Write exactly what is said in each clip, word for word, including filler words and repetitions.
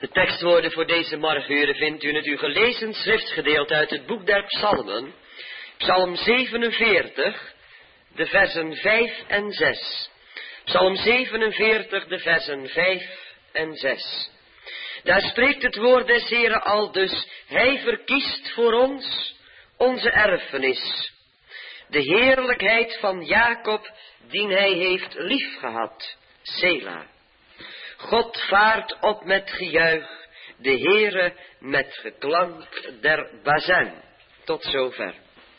De tekstwoorden voor deze morgenuren vindt u in het u gelezen schriftgedeelte uit het boek der Psalmen, Psalm zevenenveertig, de versen vijf en zes. Psalm zevenenveertig, de versen vijf en zes. Daar spreekt het woord des Heren al dus: Hij verkiest voor ons onze erfenis, de heerlijkheid van Jacob, die hij heeft liefgehad. Sela. God vaart op met gejuich, de Heere met geklank der bazuin. Tot zover.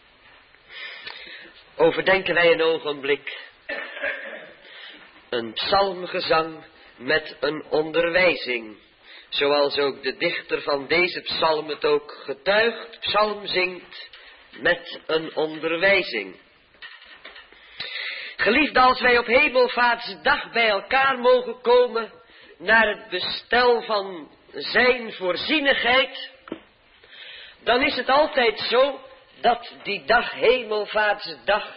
Overdenken wij een ogenblik een psalmgezang met een onderwijzing, zoals ook de dichter van deze psalm het ook getuigt. Psalm zingt met een onderwijzing. Geliefde, als wij op Hemelvaartsdag bij elkaar mogen komen naar het bestel van zijn voorzienigheid, dan is het altijd zo dat die dag, Hemelvaartsdag,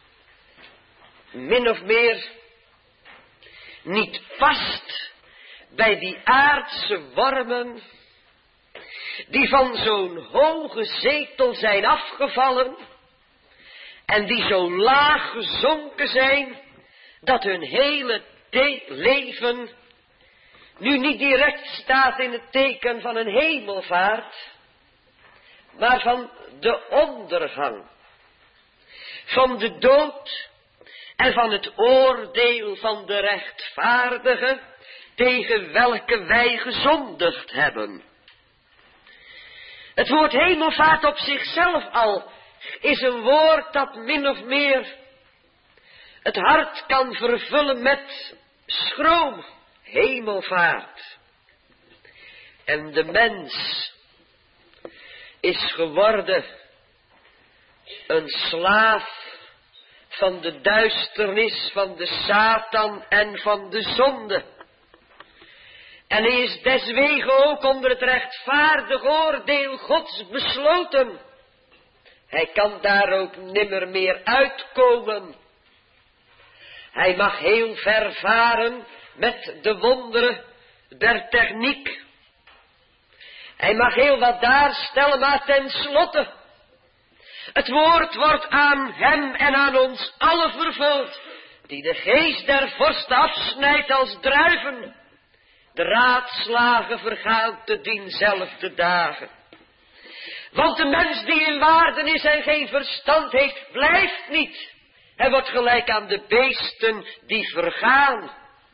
min of meer niet past bij die aardse wormen die van zo'n hoge zetel zijn afgevallen en die zo laag gezonken zijn dat hun hele te- leven nu niet direct staat in het teken van een hemelvaart, maar van de ondergang, van de dood en van het oordeel van de rechtvaardigen tegen welke wij gezondigd hebben. Het woord hemelvaart op zichzelf al is een woord dat min of meer het hart kan vervullen met schroom. Hemelvaart. En de mens is geworden een slaaf van de duisternis, van de Satan en van de zonde. En hij is deswege ook onder het rechtvaardig oordeel Gods besloten. Hij kan daar ook nimmer meer uitkomen. Hij mag heel ver varen met de wonderen der techniek. Hij mag heel wat daarstellen, maar tenslotte, het woord wordt aan hem en aan ons allen vervuld, die de geest der vorsten afsnijdt als druiven. De raadslagen vergaan te dienzelfde dagen. Want de mens die in waarden is en geen verstand heeft, blijft niet. Hij wordt gelijk aan de beesten die vergaan.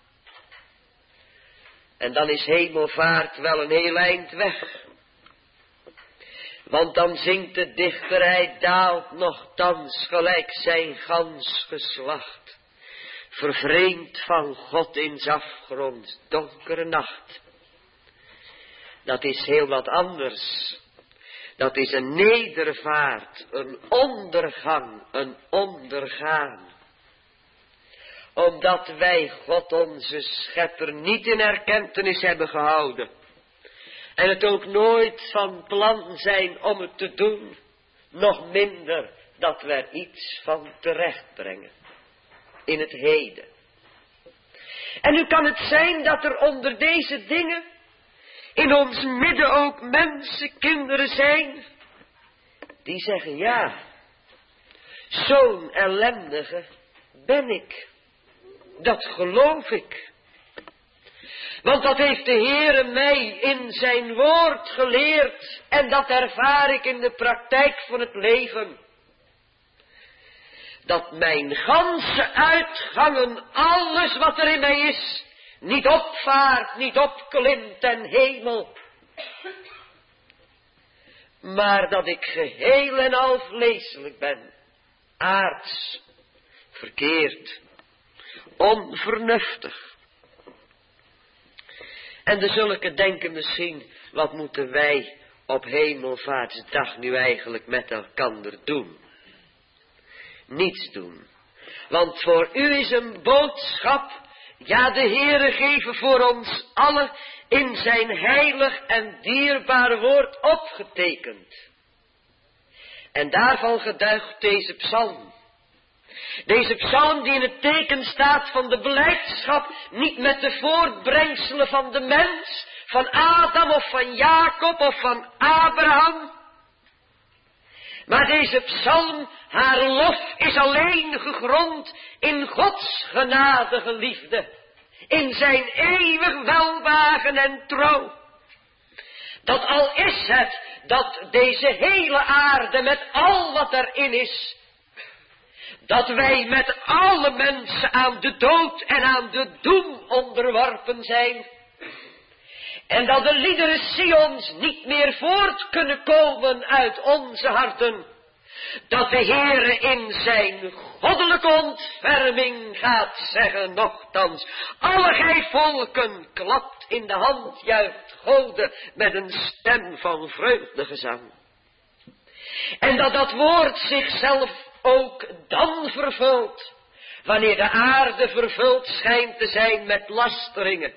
En dan is hemelvaart wel een heel eind weg. Want dan zingt de dichter: hij daalt nochtans gelijk zijn gans geslacht, vervreemd van God in 's afgronds donkere nacht. Dat is heel wat anders. Dat is een nedervaart, een ondergang, een ondergaan. Omdat wij God onze schepper niet in erkentenis hebben gehouden. En het ook nooit van plan zijn om het te doen. Nog minder dat we er iets van terecht brengen. In het heden. En nu kan het zijn dat er onder deze dingen in ons midden ook mensen, kinderen zijn, die zeggen: ja, zo'n ellendige ben ik. Dat geloof ik. Want dat heeft de Heere mij in zijn woord geleerd. En dat ervaar ik in de praktijk van het leven. Dat mijn ganse uitgangen, alles wat er in mij is, niet opvaart, niet opklimt ten hemel. Maar dat ik geheel en al vleeselijk ben. Aards, verkeerd, onvernuftig. En de zulke denken misschien: wat moeten wij op Hemelvaartsdag nu eigenlijk met elkander doen? Niets doen. Want voor u is een boodschap, ja, de Heere geven voor ons allen in zijn heilig en dierbaar woord opgetekend. En daarvan getuigt deze psalm. Deze psalm die in het teken staat van de blijdschap, niet met de voortbrengselen van de mens, van Adam of van Jacob of van Abraham. Maar deze psalm, haar lof is alleen gegrond in Gods genadige liefde, in zijn eeuwig welwagen en trouw. Dat al is het dat deze hele aarde met al wat erin is, dat wij met alle mensen aan de dood en aan de doem onderworpen zijn, en dat de liederen Sions niet meer voort kunnen komen uit onze harten, dat de Heere in zijn goddelijke ontferming gaat zeggen, nochtans, alle gij volken, klapt in de hand, juicht Gode met een stem van vreugdegezang. En dat dat woord zichzelf ook dan vervult, wanneer de aarde vervuld schijnt te zijn met lasteringen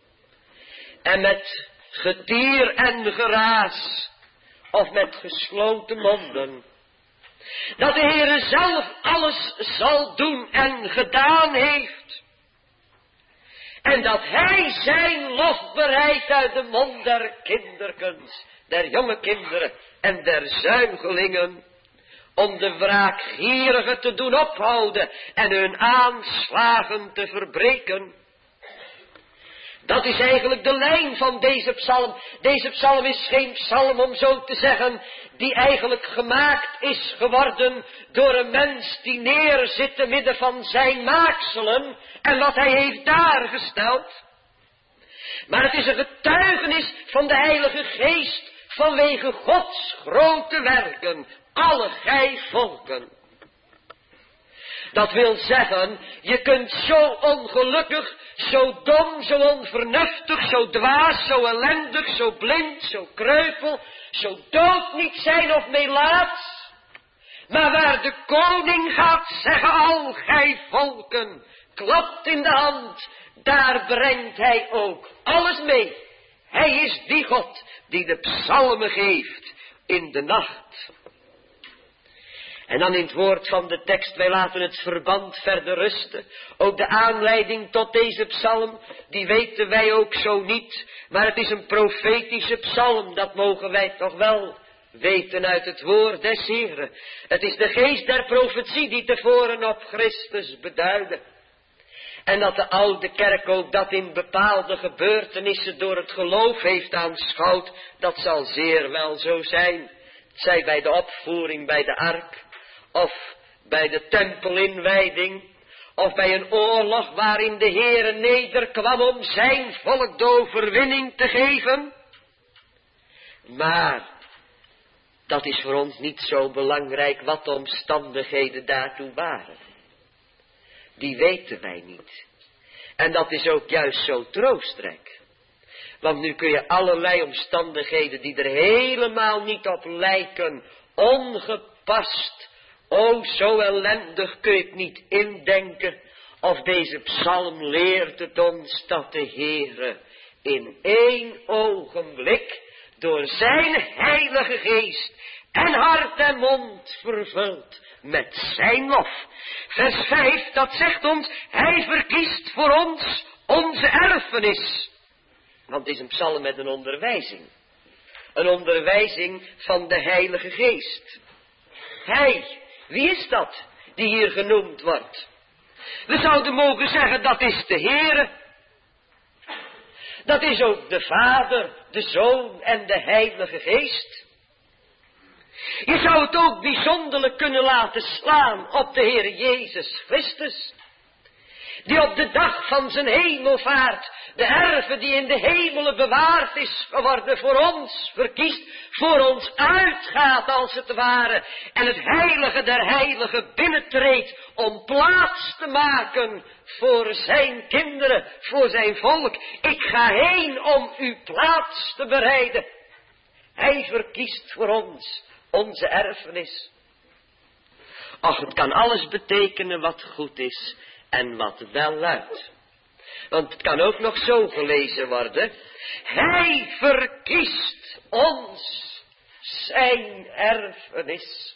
en met getier en geraas, of met gesloten monden. Dat de Heere zelf alles zal doen en gedaan heeft. En dat Hij zijn lof bereidt uit de mond der kinderkens, der jonge kinderen en der zuigelingen, om de wraakgierigen te doen ophouden en hun aanslagen te verbreken. Dat is eigenlijk de lijn van deze psalm. Deze psalm is geen psalm, om zo te zeggen, die eigenlijk gemaakt is geworden door een mens die neerzit te midden van zijn maakselen en wat hij heeft daargesteld. Maar het is een getuigenis van de Heilige Geest vanwege Gods grote werken, alle gij volken. Dat wil zeggen, je kunt zo ongelukkig, zo dom, zo onvernuftig, zo dwaas, zo ellendig, zo blind, zo kreupel, zo dood niet zijn of melaats. Maar waar de koning gaat zeggen, al gij volken, klapt in de hand, daar brengt hij ook alles mee. Hij is die God die de psalmen geeft in de nacht. En dan in het woord van de tekst, wij laten het verband verder rusten. Ook de aanleiding tot deze psalm, die weten wij ook zo niet. Maar het is een profetische psalm, dat mogen wij toch wel weten uit het woord des Heeren. Het is de geest der profetie die tevoren op Christus beduidde. En dat de oude kerk ook dat in bepaalde gebeurtenissen door het geloof heeft aanschouwd, dat zal zeer wel zo zijn. Het zij bij de opvoering bij de ark, of bij de tempelinwijding, of bij een oorlog waarin de Heere nederkwam om zijn volk de overwinning te geven. Maar dat is voor ons niet zo belangrijk wat de omstandigheden daartoe waren. Die weten wij niet. En dat is ook juist zo troostrijk. Want nu kun je allerlei omstandigheden die er helemaal niet op lijken, ongepast, o zo ellendig kun je het niet indenken. Of deze psalm leert het ons dat de Heere in één ogenblik door zijn heilige geest en hart en mond vervult met zijn lof. Vers vijf, dat zegt ons, hij verkiest voor ons onze erfenis. Want het is een psalm met een onderwijzing. Een onderwijzing van de Heilige Geest. Hij, wie is dat die hier genoemd wordt? We zouden mogen zeggen, dat is de Heere. Dat is ook de Vader, de Zoon en de Heilige Geest. Je zou het ook bijzonderlijk kunnen laten slaan op de Heer Jezus Christus, die op de dag van zijn hemelvaart de erven die in de hemelen bewaard is geworden voor ons verkiest, voor ons uitgaat als het ware, en het heilige der heiligen binnentreedt om plaats te maken voor zijn kinderen, voor zijn volk. Ik ga heen om u plaats te bereiden. Hij verkiest voor ons onze erfenis. Ach, het kan alles betekenen wat goed is en wat wel luidt. Want het kan ook nog zo gelezen worden. Hij verkiest ons zijn erfenis.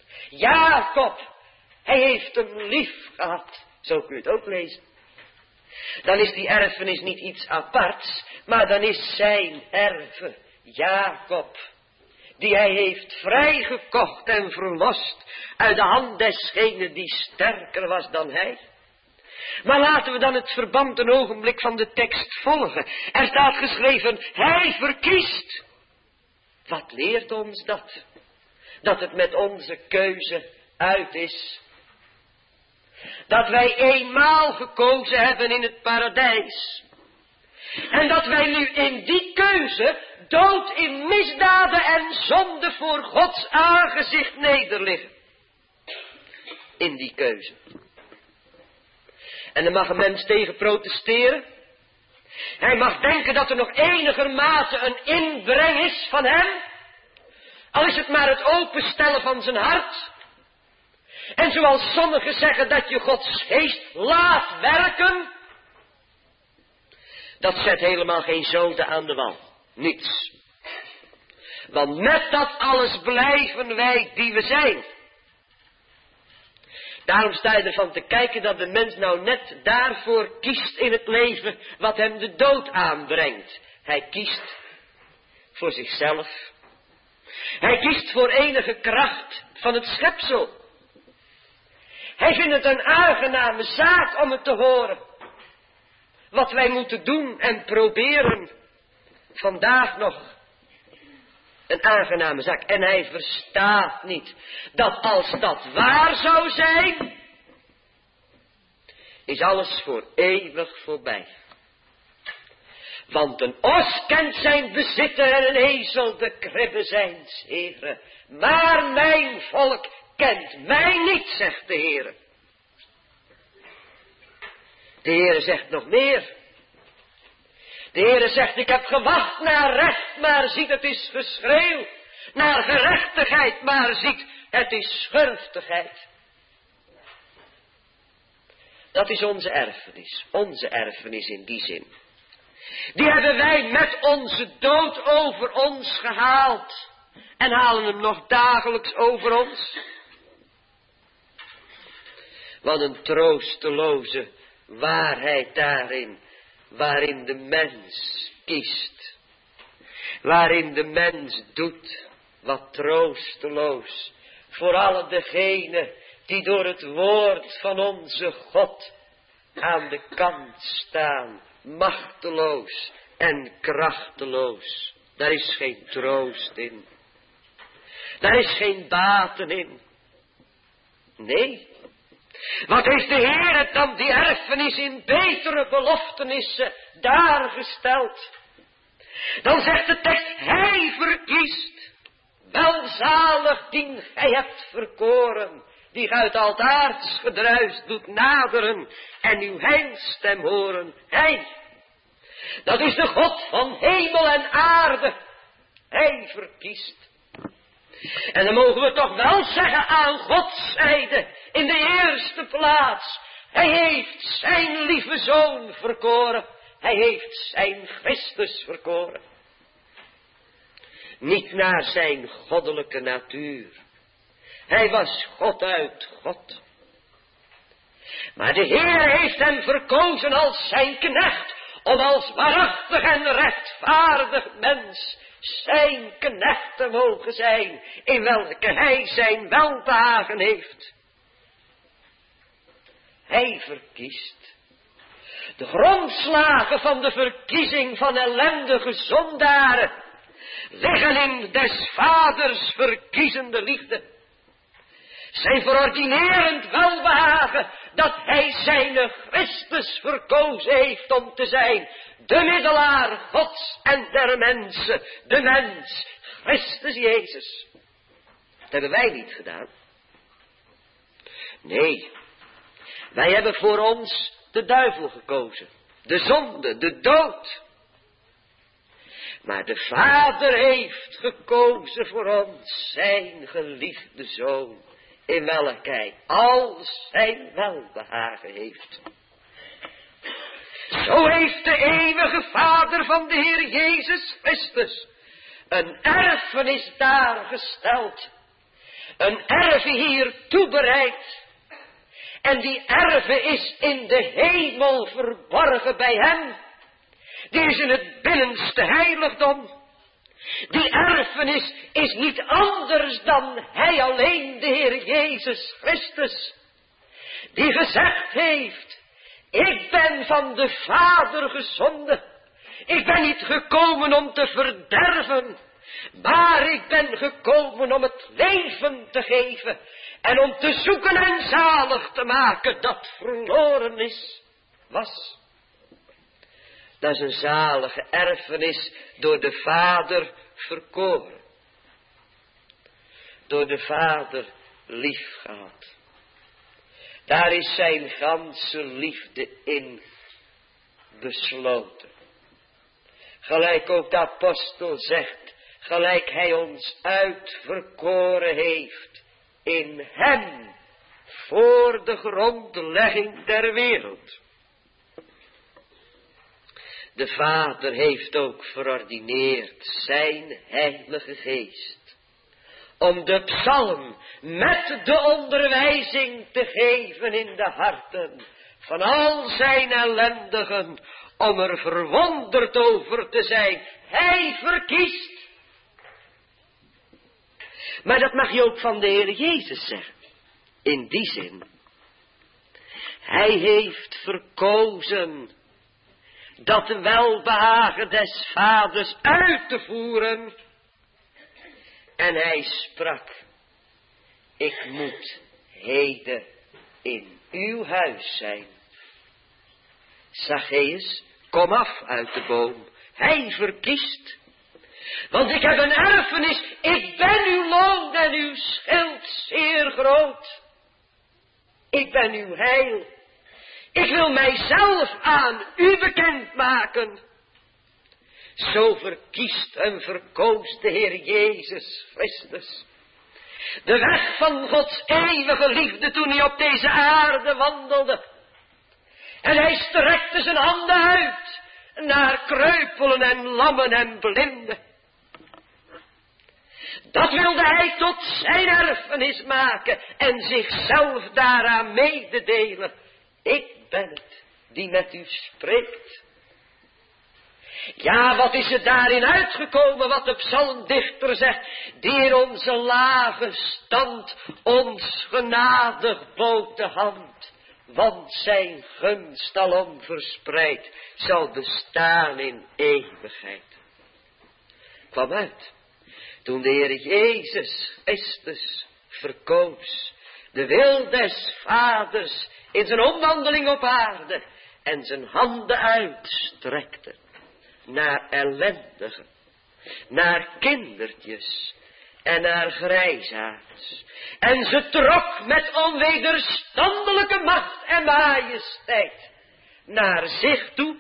Jacob, hij heeft hem lief gehad. Zo kun je het ook lezen. dan is die erfenis niet iets aparts, maar dan is zijn erve, Jacob, die hij heeft vrijgekocht en verlost uit de hand desgene die sterker was dan hij. Maar laten we dan het verband een ogenblik van de tekst volgen. Er staat geschreven, hij verkiest. Wat leert ons dat? Dat het met onze keuze uit is. Dat wij eenmaal gekozen hebben in het paradijs. En dat wij nu in die keuze dood in misdaden en zonde voor Gods aangezicht nederliggen. In die keuze. En er mag een mens tegen protesteren. Hij mag denken dat er nog enigermate een inbreng is van hem. Al is het maar het openstellen van zijn hart. En zoals sommigen zeggen dat je Gods geest laat werken. Dat zet helemaal geen zoden aan de wal. Niets. Want met dat alles blijven wij die we zijn. Daarom sta je ervan te kijken dat de mens nou net daarvoor kiest in het leven wat hem de dood aanbrengt. Hij kiest voor zichzelf. Hij kiest voor enige kracht van het schepsel. Hij vindt het een aangename zaak om het te horen. Wat wij moeten doen en proberen. Vandaag nog. Een aangename zaak. En hij verstaat niet dat als dat waar zou zijn, is alles voor eeuwig voorbij. Want een os kent zijn bezitter en een ezel de kribbe zijns Heere. Maar mijn volk kent mij niet, zegt de Heere. De Heere zegt nog meer. De Heere zegt, ik heb gewacht naar recht, maar ziet, het is geschreeuw. Naar gerechtigheid, maar ziet, het is schurftigheid. Dat is onze erfenis. Onze erfenis in die zin. Die hebben wij met onze dood over ons gehaald. En halen hem nog dagelijks over ons. Wat een troosteloze waarheid daarin. Waarin de mens kiest. Waarin de mens doet wat troosteloos. Voor alle degenen die door het woord van onze God aan de kant staan. Machteloos en krachteloos. Daar is geen troost in. Daar is geen baten in. Nee. Wat heeft de Heer dan die erfenis in betere beloftenissen daargesteld? Dan zegt de tekst, hij verkiest. Welzalig dien gij hebt verkoren, die gij uit altaars gedruis doet naderen en uw heinstem horen. Hij, dat is de God van hemel en aarde. Hij verkiest. En dan mogen we toch wel zeggen aan Gods zijde, in de eerste plaats, hij heeft zijn lieve zoon verkoren. Hij heeft zijn Christus verkoren. Niet naar zijn goddelijke natuur. Hij was God uit God. Maar de Heer heeft hem verkozen als zijn knecht, om als waarachtig en rechtvaardig mens zijn knecht te mogen zijn, in welke hij zijn welbehagen heeft. Hij verkiest. De grondslagen van de verkiezing van ellendige zondaren liggen in des vaders verkiezende liefde. Zijn verordinerend welbehagen dat hij zijn Christus verkozen heeft om te zijn. De middelaar Gods en der mensen. De mens, Christus Jezus. Dat hebben wij niet gedaan. Nee, wij hebben voor ons de duivel gekozen. De zonde, de dood. Maar de Vader heeft gekozen voor ons zijn geliefde Zoon, in welke hij al zijn welbehagen heeft. Zo heeft de eeuwige Vader van de Heer Jezus Christus een erfenis daargesteld. Een erve hier toebereid. En die erve is in de hemel verborgen bij hem. Die is in het binnenste heiligdom. Die erfenis is niet anders dan hij alleen, de Heer Jezus Christus. Die gezegd heeft, ik ben van de Vader gezonden. Ik ben niet gekomen om te verderven, maar ik ben gekomen om het leven te geven en om te zoeken en zalig te maken dat verloren is, was. Dat is een zalige erfenis door de Vader verkoren. Door de Vader liefgehad. Daar is zijn ganse liefde in besloten. Gelijk ook de apostel zegt, gelijk hij ons uitverkoren heeft in hem voor de grondlegging der wereld. De Vader heeft ook verordineerd zijn heilige geest om de psalm met de onderwijzing te geven in de harten van al zijn ellendigen, om er verwonderd over te zijn. Hij verkiest. Maar dat mag je ook van de Heer Jezus zeggen. In die zin. Hij heeft verkozen dat de welbehagen des Vaders uit te voeren. En hij sprak, ik moet heden in uw huis zijn. Zacchaeus, kom af uit de boom. Hij verkiest. Want ik heb een erfenis. Ik ben uw loon en uw schild zeer groot. Ik ben uw heil. Ik wil mijzelf aan u bekendmaken. Zo verkiest en verkoos de Heer Jezus Christus de weg van Gods eeuwige liefde toen hij op deze aarde wandelde. En hij strekte zijn handen uit naar kreupelen en lammen en blinden. Dat wilde hij tot zijn erfenis maken en zichzelf daaraan mededelen. Ik ben het die met u spreekt. Ja, wat is er daarin uitgekomen wat de psalmdichter zegt, die in onze lage stand ons genadig bood de hand, want zijn gunst alom verspreid zal bestaan in eeuwigheid. Kwam uit toen de Heer Jezus Christus verkoos de wil des Vaders in zijn omwandeling op aarde en zijn handen uitstrekte naar ellendigen, naar kindertjes en naar grijsaards. En ze trok met onwederstandelijke macht en majesteit naar zich toe.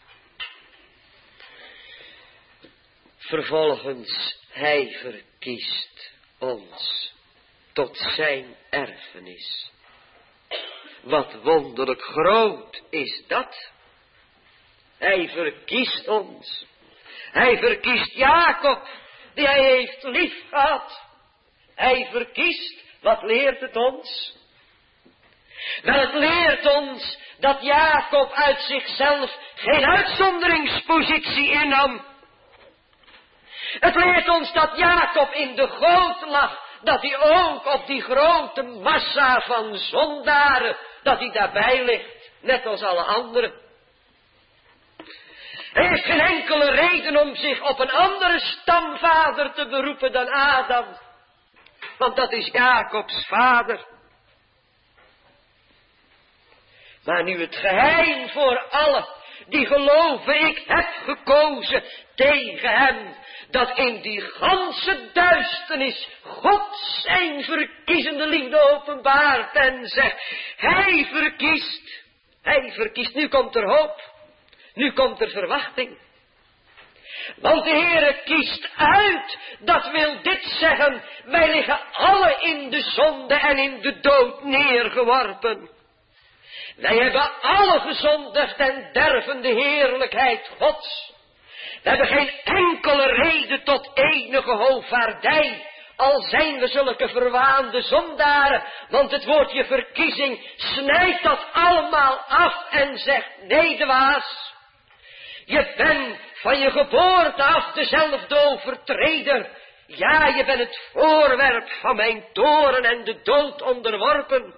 Vervolgens, hij verkiest ons tot zijn erfenis. Wat wonderlijk groot is dat. Hij verkiest ons. Hij verkiest Jacob, die hij heeft lief gehad. Hij verkiest, wat leert het ons? Wel, het leert ons dat Jacob uit zichzelf geen uitzonderingspositie innam. Het leert ons dat Jacob in de goot lag, dat hij ook op die grote massa van zondaren, dat hij daarbij ligt, net als alle anderen. Hij heeft geen enkele reden om zich op een andere stamvader te beroepen dan Adam. Want dat is Jacobs vader. Maar nu het geheim voor allen die geloven, ik heb gekozen tegen hem, dat in die ganse duisternis God zijn verkiezende liefde openbaart en zegt, hij verkiest, hij verkiest, nu komt er hoop. Nu komt er verwachting. Want de Heere kiest uit, dat wil dit zeggen, wij liggen alle in de zonde en in de dood neergeworpen. Wij hebben alle gezondigd en derven de heerlijkheid Gods. We hebben geen enkele reden tot enige hoogvaardij al zijn we zulke verwaande zondaren, want het woordje verkiezing snijdt dat allemaal af en zegt, nee dwaas, je bent van je geboorte af dezelfde overtreder. Ja, je bent het voorwerp van mijn toorn en de dood onderworpen.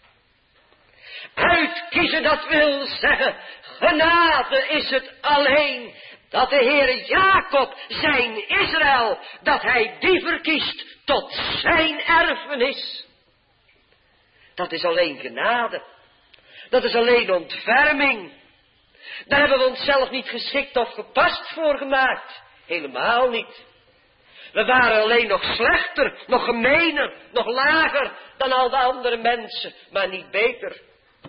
Uitkiezen, dat wil zeggen, genade is het alleen, dat de Heere Jacob zijn Israël, dat hij die verkiest tot zijn erfenis. Dat is alleen genade. Dat is alleen ontferming. Daar hebben we onszelf niet geschikt of gepast voor gemaakt. Helemaal niet. We waren alleen nog slechter, nog gemener, nog lager dan al de andere mensen, maar niet beter.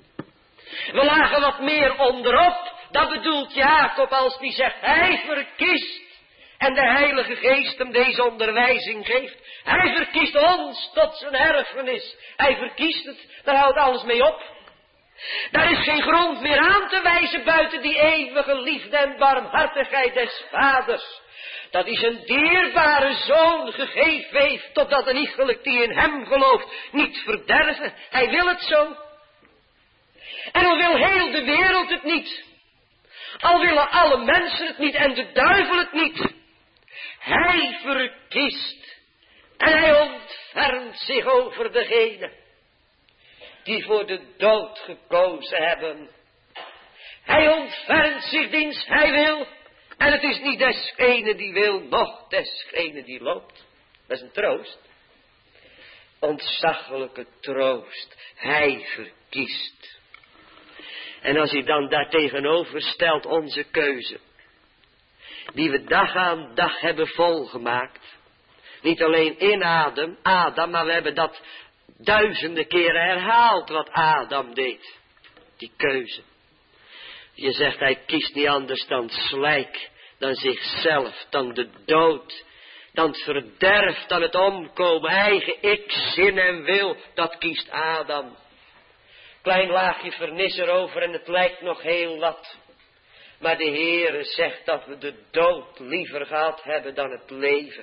We lagen wat meer onderop, dat bedoelt Jacob als die zegt, hij verkiest en de Heilige Geest hem deze onderwijzing geeft. Hij verkiest ons tot zijn erfenis. Hij verkiest het, daar houdt alles mee op. Daar is geen grond meer aan te wijzen buiten die eeuwige liefde en barmhartigheid des vaders. Dat is een dierbare zoon gegeven heeft, totdat een iegelijk die in hem gelooft niet verderven. Hij wil het zo. En al wil heel de wereld het niet. Al willen alle mensen het niet en de duivel het niet. Hij verkiest en hij ontfermt zich over degene die voor de dood gekozen hebben. Hij ontfermt zich diens hij wil. En het is niet desgene die wil, noch desgene die loopt. Dat is een troost. Ontzaglijke troost. Hij verkiest. En als hij dan daartegenover stelt onze keuze, die we dag aan dag hebben volgemaakt. Niet alleen in Adam, Adam, maar we hebben dat duizenden keren herhaald wat Adam deed. Die keuze. Je zegt, hij kiest niet anders dan slijk, dan zichzelf, dan de dood, dan het verderf, dan het omkomen, eigen ik, zin en wil, dat kiest Adam. Klein laagje vernis erover en het lijkt nog heel wat. Maar de Heere zegt dat we de dood liever gehad hebben dan het leven.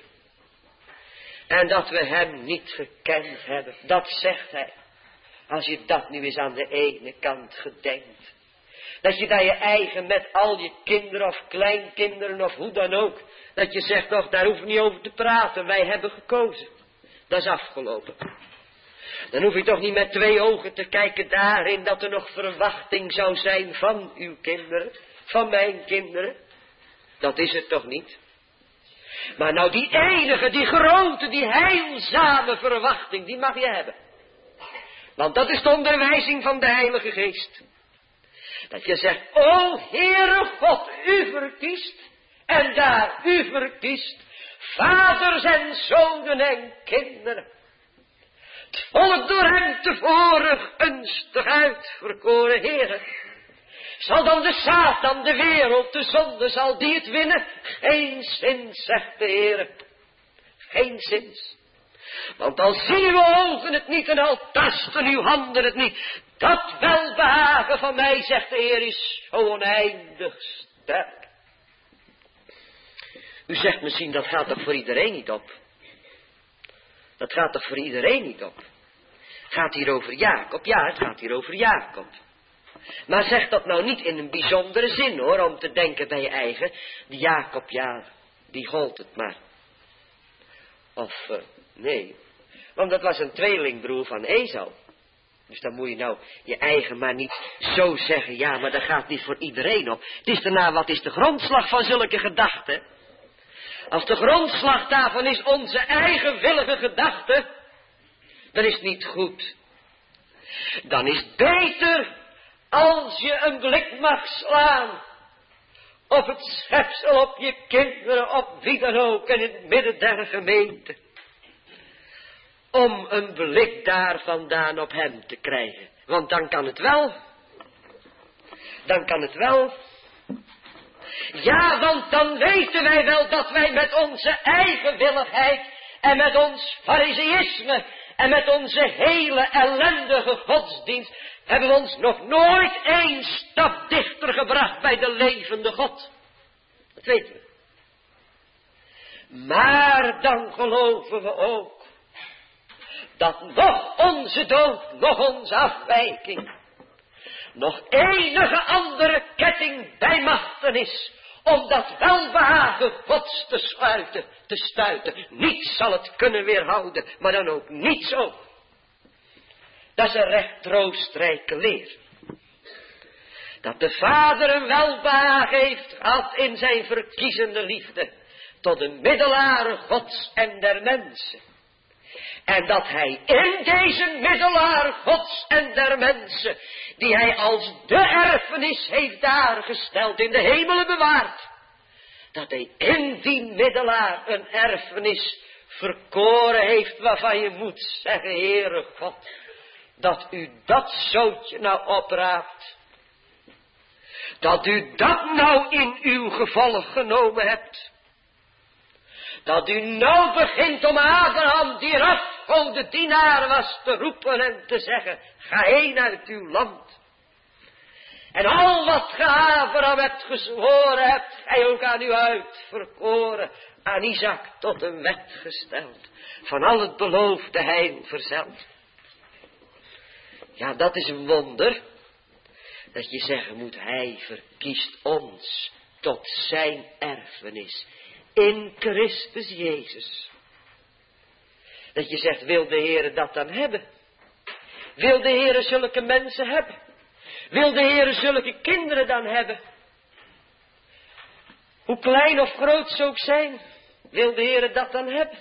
En dat we hem niet gekend hebben, dat zegt hij. Als je dat nu eens aan de ene kant gedenkt. Dat je daar je eigen met al je kinderen of kleinkinderen of hoe dan ook. Dat je zegt, nog daar hoeven we niet over te praten, wij hebben gekozen. Dat is afgelopen. Dan hoef je toch niet met twee ogen te kijken daarin dat er nog verwachting zou zijn van uw kinderen, van mijn kinderen. Dat is het toch niet. Maar nou die enige, die grote, die heilzame verwachting, die mag je hebben. Want dat is de onderwijzing van de Heilige Geest. Dat je zegt, o Heere God, u verkiest en daar u verkiest vaders en zonen en kinderen. Het volk door hem tevoren gunstig uitverkoren Heere. Zal dan de Satan, de wereld, de zonde, zal die het winnen? Geen zins, zegt de Heere. Geen zins. Want al zien uw ogen het niet en al tasten uw handen het niet. Dat welbehagen van mij, zegt de Heer, is zo oneindig sterk. U zegt misschien, dat gaat toch voor iedereen niet op? Dat gaat toch voor iedereen niet op? Het gaat hier over Jacob. Ja, het gaat hier over Jacob. Maar zeg dat nou niet in een bijzondere zin, hoor, om te denken bij je eigen. Die Jacob, ja, die gold het maar. Of, uh, nee. Want dat was een tweelingbroer van Esau. Dus dan moet je nou je eigen maar niet zo zeggen. Ja, maar dat gaat niet voor iedereen op. Het is daarna, wat is de grondslag van zulke gedachten? Als de grondslag daarvan is onze eigenwillige gedachte, dan is het niet goed. Dan is het beter als je een blik mag slaan op het schepsel, op je kinderen, op wie dan ook en in het midden der gemeente. Om een blik daar vandaan op hem te krijgen. Want dan kan het wel. Dan kan het wel. Ja, want dan weten wij wel dat wij met onze eigenwilligheid en met ons fariseïsme en met onze hele ellendige godsdienst hebben we ons nog nooit één stap dichter gebracht bij de levende God. Dat weten we. Maar dan geloven we ook dat nog onze dood, nog onze afwijking, nog enige andere ketting bij machten is, om dat welbehagen Gods te sluiten, te stuiten. Niets zal het kunnen weerhouden, maar dan ook niets ook. Dat is een recht troostrijke leer. Dat de Vader een welbehagen heeft gehad in zijn verkiezende liefde, tot een middelaar Gods en der mensen. En dat hij in deze middelaar Gods en der mensen, die hij als de erfenis heeft daargesteld, in de hemelen bewaard, dat hij in die middelaar een erfenis verkoren heeft, waarvan je moet zeggen, Heere God, dat u dat zootje nou opraapt, dat u dat nou in uw gevolg genomen hebt, dat u nou begint om Abraham, die afgode dienaar was, te roepen en te zeggen, ga heen uit uw land. En al wat ge Abraham hebt gezworen, hebt gij ook aan u uitverkoren, aan Isaac tot een wet gesteld, van al het beloofde heil verzeld. Ja, dat is een wonder, dat je zeggen moet, hij verkiest ons tot zijn erfenis in Christus Jezus. Dat je zegt, wil de Heere dat dan hebben? Wil de Heere zulke mensen hebben? Wil de Heere zulke kinderen dan hebben? Hoe klein of groot ze ook zijn, wil de Heere dat dan hebben?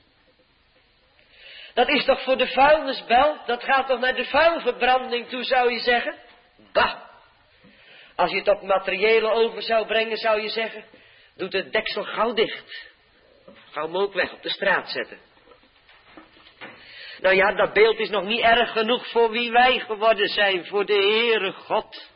Dat is toch voor de vuilnisbel, dat gaat toch naar de vuilverbranding toe, zou je zeggen? Bah! Als je het op materiële over zou brengen, zou je zeggen, doet het deksel gauw dicht. Gauw hem ook weg op de straat zetten. Nou ja, dat beeld is nog niet erg genoeg voor wie wij geworden zijn, voor de Heere God.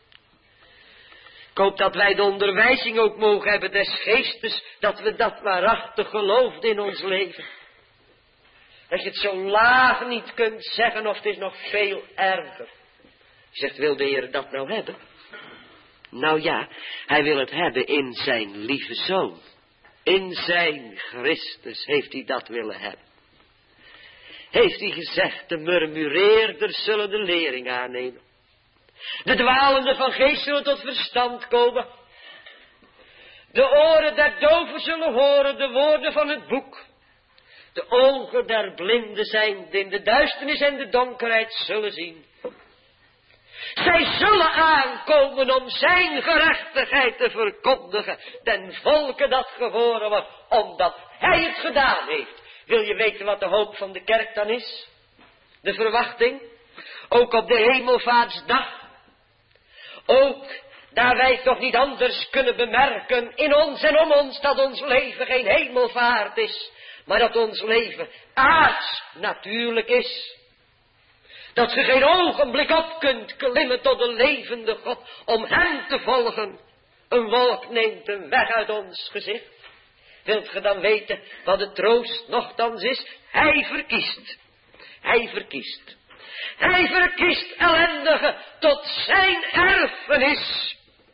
Ik hoop dat wij de onderwijzing ook mogen hebben des geestes, dat we dat waarachtig geloofden in ons leven. Dat je het zo laag niet kunt zeggen, of het is nog veel erger. Je zegt, wil de Heer dat nou hebben? Nou ja, hij wil het hebben in zijn lieve Zoon. In zijn Christus heeft hij dat willen hebben. Heeft hij gezegd, de murmureerders zullen de lering aannemen. De dwalenden van geest zullen tot verstand komen. De oren der doven zullen horen de woorden van het boek. De ogen der blinden zijn in de duisternis en de donkerheid zullen zien. Zij zullen aankomen om zijn gerechtigheid te verkondigen. Den volke dat geboren wordt, omdat hij het gedaan heeft. Wil je weten wat de hoop van de kerk dan is? De verwachting? Ook op de hemelvaartsdag. Ook daar wij toch niet anders kunnen bemerken in ons en om ons dat ons leven geen hemelvaart is. Maar dat ons leven aards natuurlijk is. Dat je geen ogenblik op kunt klimmen tot de levende God om hem te volgen. Een wolk neemt een weg uit ons gezicht. Wilt ge dan weten wat de troost nochtans is? Hij verkiest. Hij verkiest. Hij verkiest ellendigen tot zijn erfenis.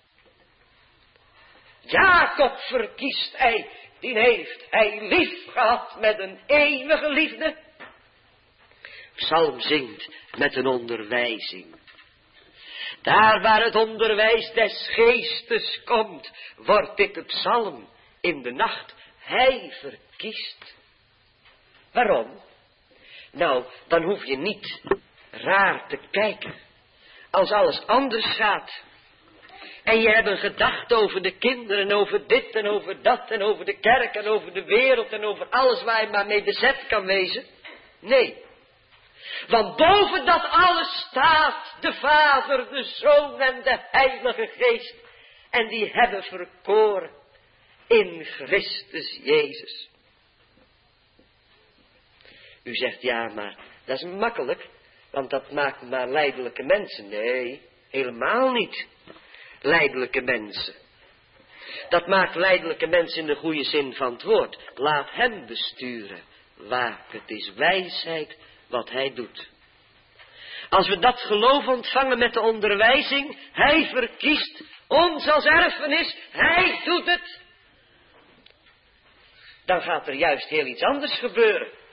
Jacob verkiest hij. Die heeft hij lief gehad met een eeuwige liefde. Psalm zingt met een onderwijzing. Daar waar het onderwijs des geestes komt, wordt dit de psalm in de nacht. Hij verkiest. Waarom? Nou, dan hoef je niet raar te kijken. Als alles anders gaat. En je hebt een gedachte over de kinderen, over dit en over dat en over de kerk en over de wereld en over alles waar je maar mee bezet kan wezen. Nee. Want boven dat alles staat de Vader, de Zoon en de Heilige Geest. En die hebben verkoren in Christus Jezus. U zegt, ja, maar dat is makkelijk, want dat maakt maar lijdelijke mensen. Nee, helemaal niet. Lijdelijke mensen. Dat maakt lijdelijke mensen in de goede zin van het woord. Laat hem besturen. Waak, het is wijsheid wat hij doet. Als we dat geloof ontvangen met de onderwijzing, hij verkiest ons als erfenis, hij doet het. Dan gaat er juist heel iets anders gebeuren.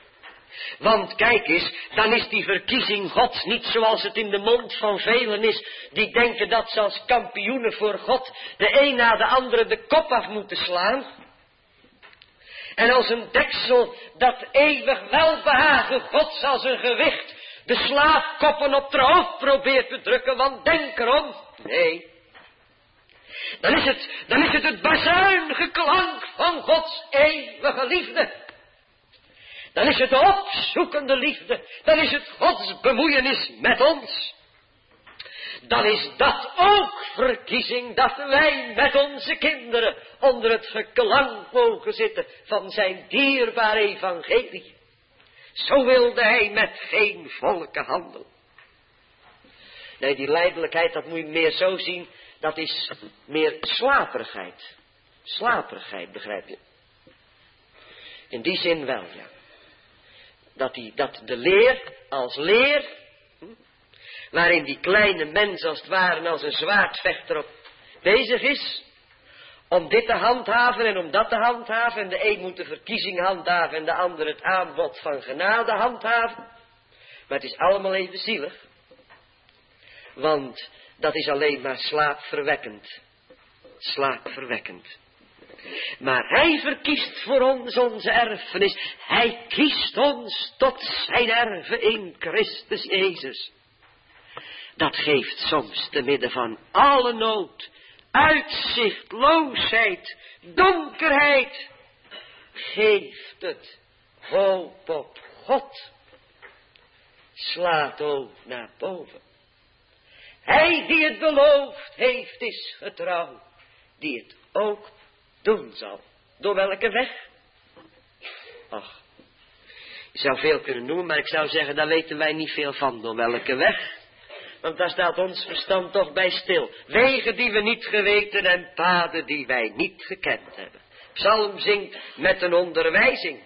Want kijk eens, dan is die verkiezing Gods niet zoals het in de mond van velen is, die denken dat ze als kampioenen voor God de een na de andere de kop af moeten slaan. En als een deksel dat eeuwig welbehagen Gods als een gewicht de slaafkoppen op het hoofd probeert te drukken, want denk erom, nee. Dan is het, dan is het het bazuingeklank van Gods eeuwige liefde. Dan is het de opzoekende liefde. Dan is het Gods bemoeienis met ons. Dan is dat ook verkiezing, dat wij met onze kinderen onder het geklank mogen zitten van zijn dierbaar evangelie. Zo wilde hij met geen volken handelen. Nee, die lijdelijkheid, dat moet je meer zo zien, dat is meer slaperigheid. Slaperigheid, begrijp je? In die zin wel, ja. Dat, die, dat de leer als leer, hm, waarin die kleine mens als het ware als een zwaardvechter op bezig is, om dit te handhaven en om dat te handhaven, en de een moet de verkiezing handhaven en de ander het aanbod van genade handhaven. Maar het is allemaal even zielig, want dat is alleen maar slaapverwekkend. Slaapverwekkend. Maar hij verkiest voor ons onze erfenis. Hij kiest ons tot zijn erven in Christus Jezus. Dat geeft soms te midden van alle nood, uitzichtloosheid, donkerheid, geeft het hoop op God. Slaat ook naar boven. Hij die het beloofd heeft is getrouw, die het ook doen zal. Door welke weg? Ach, je zou veel kunnen noemen, maar ik zou zeggen, daar weten wij niet veel van. Door welke weg? Want daar staat ons verstand toch bij stil. Wegen die we niet geweten en paden die wij niet gekend hebben. Psalm zingt met een onderwijzing.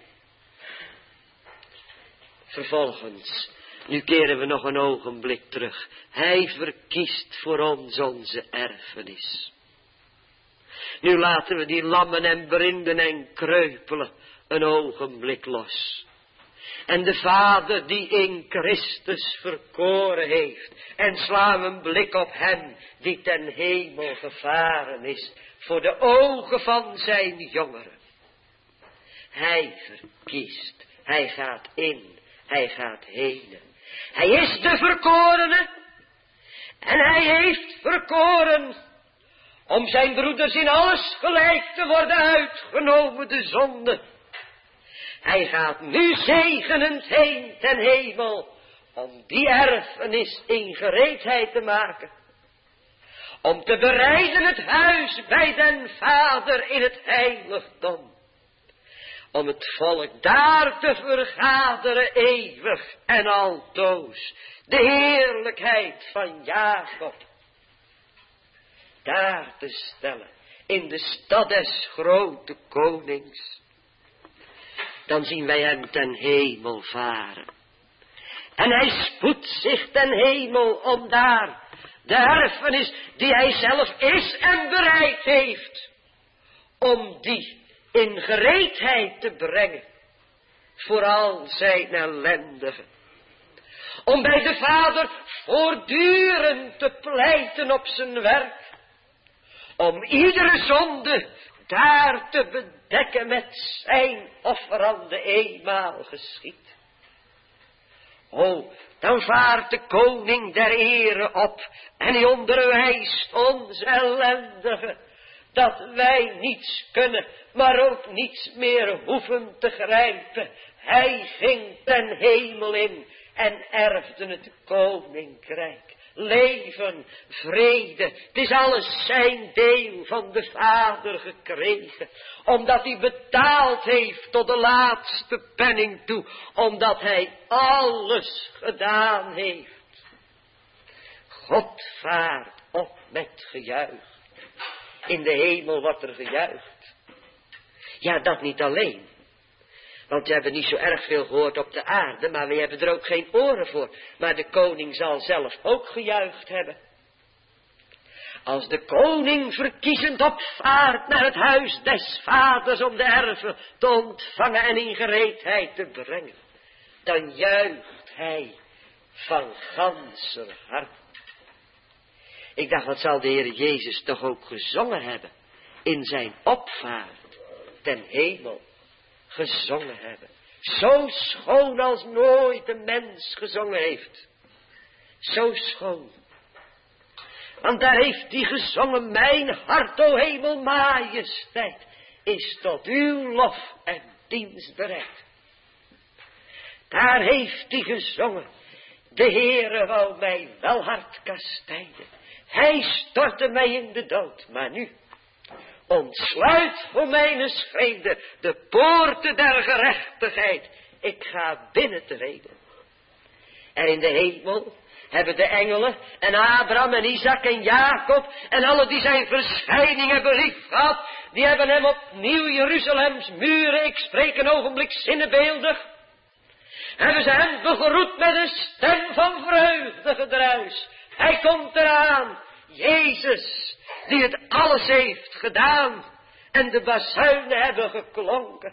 Vervolgens, nu keren we nog een ogenblik terug. Hij verkiest voor ons onze erfenis. Nu laten we die lammen en brinden en kreupelen een ogenblik los. En de Vader die in Christus verkoren heeft. En slaan een blik op hem die ten hemel gevaren is. Voor de ogen van zijn jongeren. Hij verkiest. Hij gaat in. Hij gaat heen. Hij is de verkorene. En hij heeft verkoren. Om zijn broeders in alles gelijk te worden uitgenomen de zonde. Hij gaat nu zegenend heen ten hemel. Om die erfenis in gereedheid te maken. Om te bereiden het huis bij den Vader in het heiligdom. Om het volk daar te vergaderen eeuwig en altoos. De heerlijkheid van Jacob. Daar te stellen. In de stad des grote konings. Dan zien wij hem ten hemel varen. En hij spoedt zich ten hemel om daar de erfenis die hij zelf is en bereid heeft. Om die in gereedheid te brengen. Voor al zijn ellendigen. Om bij de Vader voortdurend te pleiten op zijn werk. Om iedere zonde daar te bedekken met zijn offerande eenmaal geschied. O, dan vaart de koning der ere op en hij onderwijst ons ellendigen dat wij niets kunnen, maar ook niets meer hoeven te grijpen. Hij ging ten hemel in en erfde het koninkrijk. Leven, vrede, het is alles zijn deel van de Vader gekregen. Omdat hij betaald heeft tot de laatste penning toe. Omdat hij alles gedaan heeft. God vaart op met gejuich. In de hemel wordt er gejuicht. Ja, dat niet alleen. Want we hebben niet zo erg veel gehoord op de aarde, maar we hebben er ook geen oren voor. Maar de koning zal zelf ook gejuicht hebben. Als de koning verkiezend opvaart naar het huis des vaders om de erven te ontvangen en in gereedheid te brengen. dan juicht hij van ganser hart. Ik dacht, wat zal de Heer Jezus toch ook gezongen hebben in zijn opvaart ten hemel. Gezongen hebben. Zo schoon als nooit de mens gezongen heeft. Zo schoon. Want daar heeft hij gezongen, mijn hart, o hemel, majesteit, is tot uw lof en dienst bereid. Daar heeft hij gezongen, de Heere wou mij wel hard kastijden. Hij stortte mij in de dood, maar nu ontsluit voor mijn schreden de poorten der gerechtigheid. Ik ga binnentreden. En in de hemel hebben de engelen en Abraham en Isaac en Jacob en alle die zijn verschijning hebben lief gehad, die hebben hem opnieuw Jeruzalems muren, ik spreek een ogenblik zinnebeeldig, hebben ze hem begroet met een stem van vreugdegedruis. Hij komt eraan, Jezus, die het alles heeft gedaan en de bazuinen hebben geklonken.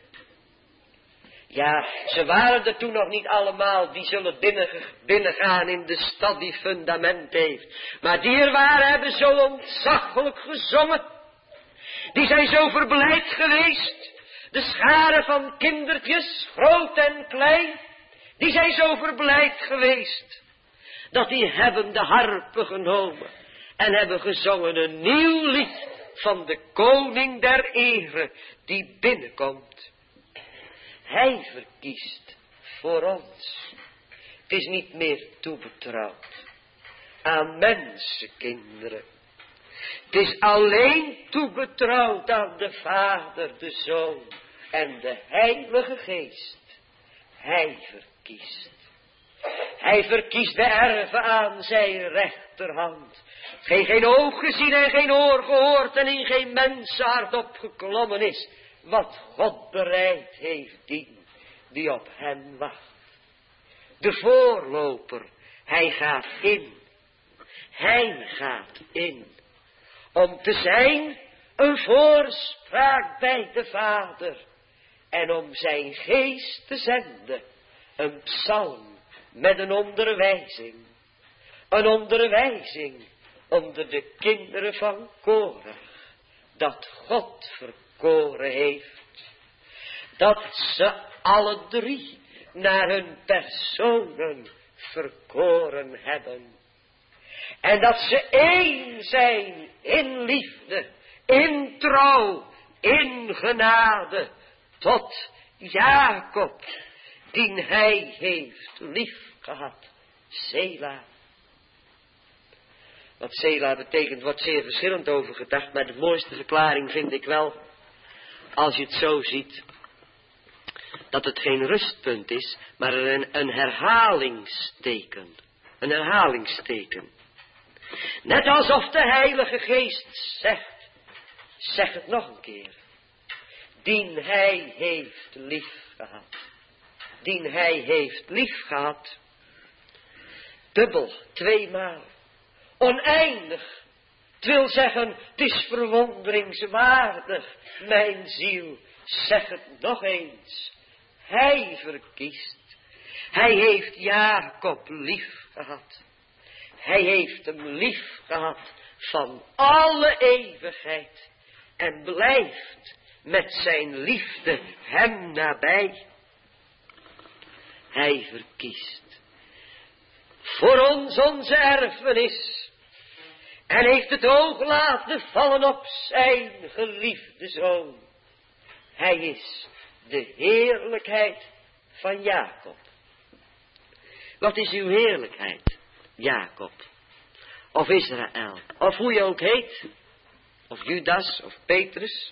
Ja, ze waren er toen nog niet allemaal, die zullen binnen, binnengaan in de stad die fundament heeft. Maar die er waren hebben zo ontzaglijk gezongen. Die zijn zo verblijd geweest. De scharen van kindertjes, groot en klein, die zijn zo verblijd geweest. Dat die hebben de harpen genomen en hebben gezongen een nieuw lied van de koning der ere die binnenkomt. Hij verkiest voor ons. Het is niet meer toebetrouwd aan mensenkinderen. Het is alleen toebetrouwd aan de Vader, de Zoon en de Heilige Geest. Hij verkiest. Hij verkiest de erven aan zijn rechterhand. Geen, geen oog gezien en geen oor gehoord en in geen mensenhart opgeklommen is wat God bereid heeft dien die op hem wacht. De voorloper, hij gaat in. Hij gaat in. Om te zijn een voorspraak bij de Vader. En om zijn geest te zenden. Een psalm met een onderwijzing. Een onderwijzing onder de kinderen van Korach. Dat God verkoren heeft. Dat ze alle drie naar hun personen verkoren hebben. En dat ze één zijn in liefde, in trouw, in genade, tot Jacob, die hij heeft lief gehad. Sela. Wat Sela betekent wordt zeer verschillend over gedacht, maar de mooiste verklaring vind ik wel, als je het zo ziet, dat het geen rustpunt is, maar een, een herhalingsteken. Een herhalingsteken. Net alsof de Heilige Geest zegt, zeg het nog een keer. Dien hij heeft lief gehad. Dien hij heeft lief gehad. Dubbel, tweemaal. Oneindig. Het wil zeggen, het is verwonderingswaardig. Mijn ziel, zeg het nog eens. Hij verkiest. Hij heeft Jacob lief gehad. Hij heeft hem lief gehad van alle eeuwigheid. En blijft met zijn liefde hem nabij. Hij verkiest. Voor ons onze erfenis. En heeft het oog laten vallen op zijn geliefde zoon. Hij is de heerlijkheid van Jacob. Wat is uw heerlijkheid, Jacob? Of Israël? Of hoe je ook heet? Of Judas of Petrus?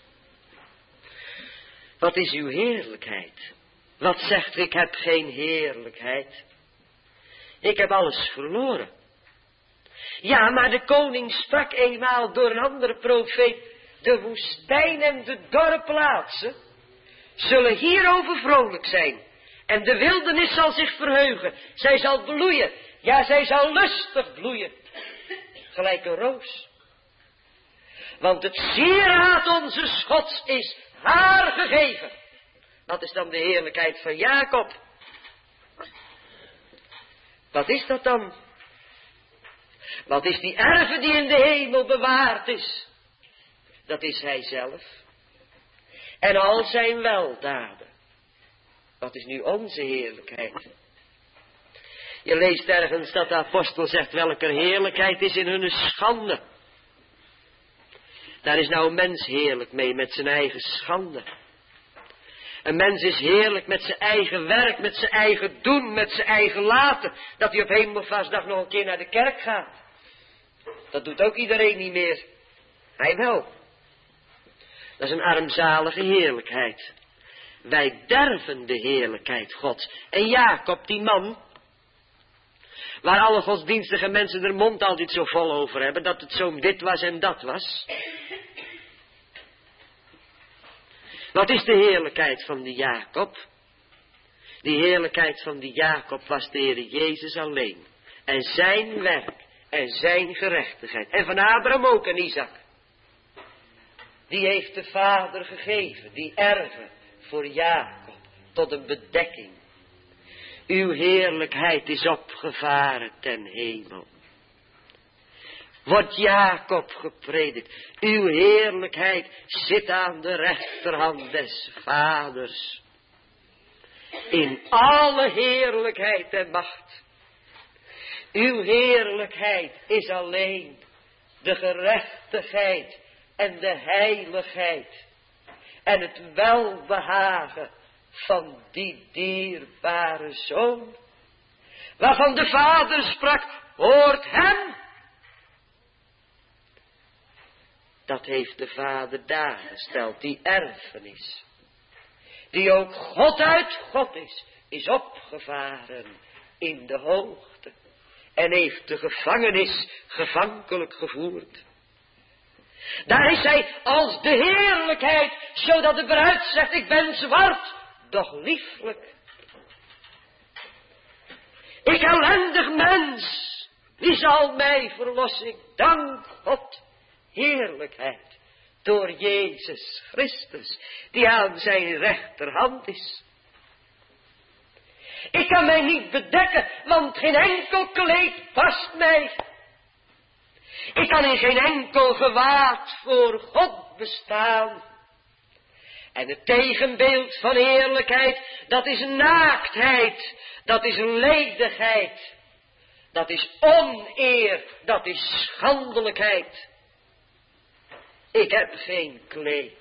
Wat is uw heerlijkheid? Wat zegt, ik heb geen heerlijkheid? Ik heb alles verloren. Ja, maar de koning sprak eenmaal door een andere profeet. De woestijn en de dorre plaatsen zullen hierover vrolijk zijn. En de wildernis zal zich verheugen. Zij zal bloeien. Ja, zij zal lustig bloeien. Gelijk een roos. Want het sieraad onze Gods is haar gegeven. Dat is dan de heerlijkheid van Jacob. Wat is dat dan? Wat is die erve die in de hemel bewaard is? Dat is hij zelf. En al zijn weldaden. Wat is nu onze heerlijkheid? Je leest ergens dat de apostel zegt welke heerlijkheid is in hun schande. Daar is nou een mens heerlijk mee met zijn eigen schande. Een mens is heerlijk met zijn eigen werk, met zijn eigen doen, met zijn eigen laten. Dat hij op Hemelvaartsdag nog een keer naar de kerk gaat. Dat doet ook iedereen niet meer. Hij wel. Dat is een armzalige heerlijkheid. Wij derven de heerlijkheid Gods. En Jacob, die man, waar alle godsdienstige mensen de mond altijd zo vol over hebben, dat het zo dit was en dat was. Wat is de heerlijkheid van die Jacob? Die heerlijkheid van die Jacob was de Heer Jezus alleen. En zijn werk en zijn gerechtigheid. En van Abraham ook en Isaac. Die heeft de Vader gegeven, die erven voor Jacob tot een bedekking. Uw heerlijkheid is opgevaren ten hemel. Wordt Jacob gepredikt. Uw heerlijkheid zit aan de rechterhand des Vaders. In alle heerlijkheid en macht. Uw heerlijkheid is alleen de gerechtigheid en de heiligheid. En het welbehagen van die dierbare Zoon. Waarvan de Vader sprak, hoort hem. Dat heeft de Vader daargesteld, die erfenis. Die ook God uit God is, is opgevaren in de hoogte. En heeft de gevangenis gevankelijk gevoerd. Daar is hij als de heerlijkheid, zodat de bruid zegt, ik ben zwart, doch lieflijk. Ik ellendig mens, wie zal mij verlossing, dank God, heerlijkheid, door Jezus Christus, die aan zijn rechterhand is. Ik kan mij niet bedekken, want geen enkel kleed past mij. Ik kan in geen enkel gewaad voor God bestaan. En het tegenbeeld van heerlijkheid, dat is naaktheid, dat is ledigheid, dat is oneer, dat is schandelijkheid. Ik heb geen kleed.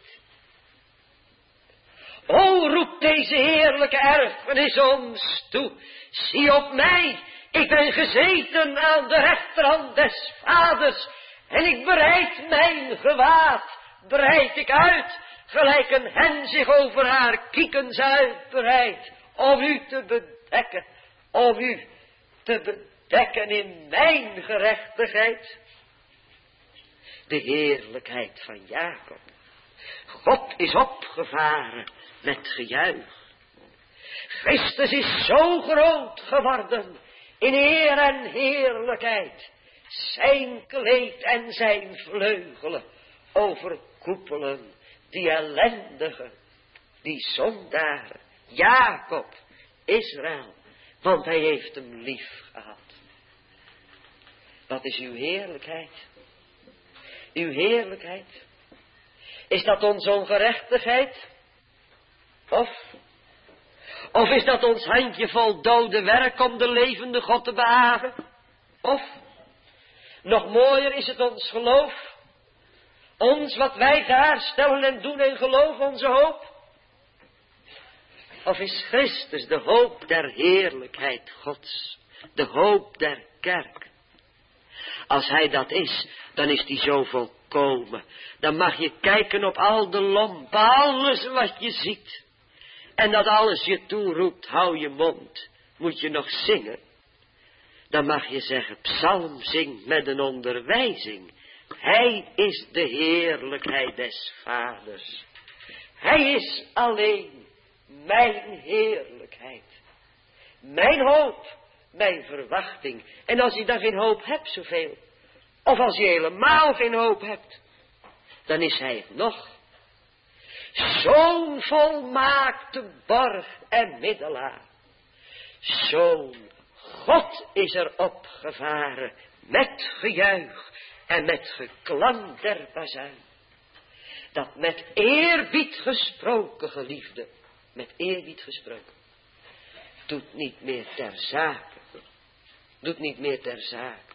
O, roep deze heerlijke erfenis ons toe. Zie op mij, ik ben gezeten aan de rechterhand des Vaders. En ik bereid mijn gewaad, bereid ik uit, gelijk een hen zich over haar kiekens uitbreidt, om u te bedekken, om u te bedekken in mijn gerechtigheid. De heerlijkheid van Jacob. God is opgevaren met gejuich. Christus is zo groot geworden in eer en heerlijkheid. Zijn kleed en zijn vleugelen overkoepelen die ellendige, die zondaren, Jacob, Israël, want hij heeft hem lief gehad. Wat is uw heerlijkheid? Uw heerlijkheid? Is dat onze ongerechtigheid? Of? Of is dat ons handjevol dode werk om de levende God te behagen? Of? Nog mooier is het ons geloof. Ons wat wij daar stellen en doen en geloven, onze hoop. Of is Christus de hoop der heerlijkheid Gods? De hoop der kerk? Als hij dat is, dan is hij zo volkomen. Dan mag je kijken op al de lompen, alles wat je ziet. En dat alles je toeroept, hou je mond. Moet je nog zingen? Dan mag je zeggen, psalm zingt met een onderwijzing. Hij is de heerlijkheid des Vaders. Hij is alleen mijn heerlijkheid. Mijn hoop, mijn verwachting. En als je dan geen hoop hebt zoveel, of als je helemaal geen hoop hebt, dan is hij het nog. Zo'n volmaakte borg en middelaar. Zo'n God is er opgevaren met gejuich en met geklank der bazuin. Dat met eerbied gesproken, geliefde, met eerbied gesproken, doet niet meer ter zake, doet niet meer ter zake.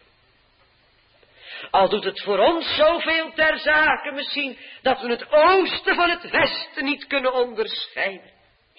Al doet het voor ons zoveel ter zake misschien, dat we het oosten van het westen niet kunnen onderscheiden.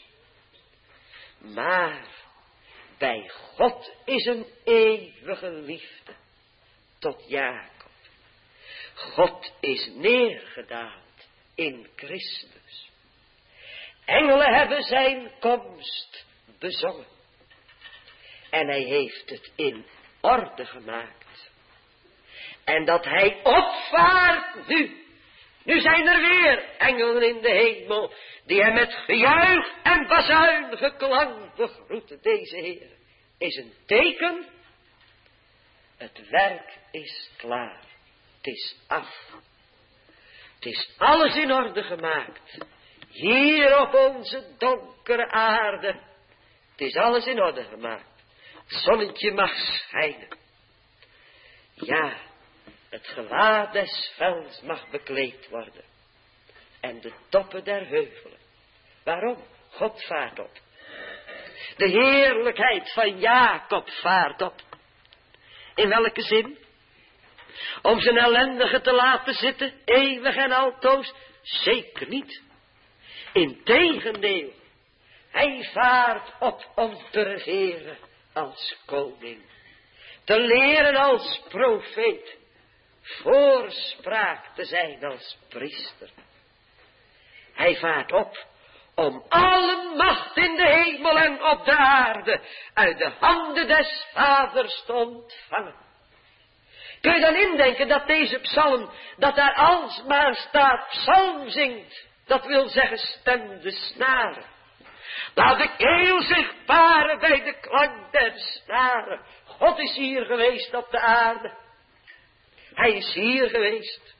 Maar bij God is een eeuwige liefde tot Jacob. God is neergedaald in Christus. Engelen hebben zijn komst bezongen. En hij heeft het in orde gemaakt. En dat hij opvaart nu. Nu zijn er weer engelen in de hemel, die hem met gejuich en bazuin geklank begroeten. Deze Heer is een teken. Het werk is klaar. Het is af. Het is alles in orde gemaakt. Hier op onze donkere aarde. Het is alles in orde gemaakt. Het zonnetje mag schijnen. Ja, het gewaad des velds mag bekleed worden. En de toppen der heuvelen. Waarom? God vaart op. De heerlijkheid van Jacob vaart op. In welke zin? Om zijn ellendige te laten zitten, eeuwig en altoos? Zeker niet. Integendeel, hij vaart op om te regeren als koning. Te leren als profeet. Voorspraak te zijn als priester. Hij vaart op om alle macht in de hemel en op de aarde uit de handen des vaders te ontvangen. Kun je dan indenken dat deze psalm, dat daar alsmaar staat, psalm zingt, dat wil zeggen stem de snaren. Laat de keel zich paren bij de klank der snaren. God is hier geweest op de aarde. Hij is hier geweest.